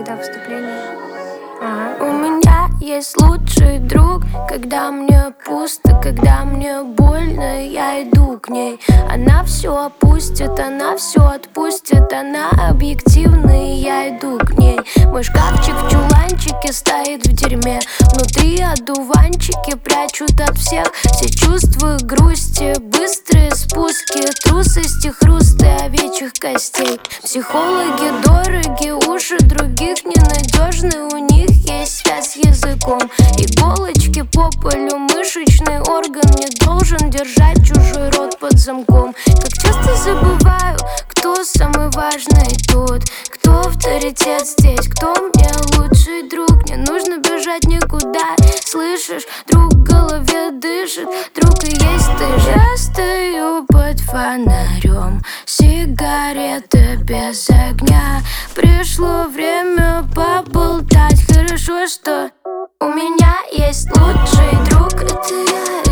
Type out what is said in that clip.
Да, выступление. У меня есть лучший друг, когда мне пусто, когда мне больно, я иду к ней. Она все опустит, она все отпустит, она объективна, и я иду к ней. Мой шкафчик в чуланчике стоит в дерьме. Внутри одуванчики прячут от всех все чувства грусти, быстрые спуски, трусости, хрусты овечьих костей. Психологи дороги, уши других ненадежны, у них есть связь с языком. Иголочки по полю, мышечный орган не должен держать чужой рот под замком. Как часто забываю, кто самый важный тут, кто авторитет здесь, кто мне лучший друг. Не нужно бежать никуда, слышишь, друг в голове дышит, друг и есть ты же. Я стою под фонарем, сигарета без огня. Пришло время поболтать, хорошо, что у меня есть лучший друг, это я.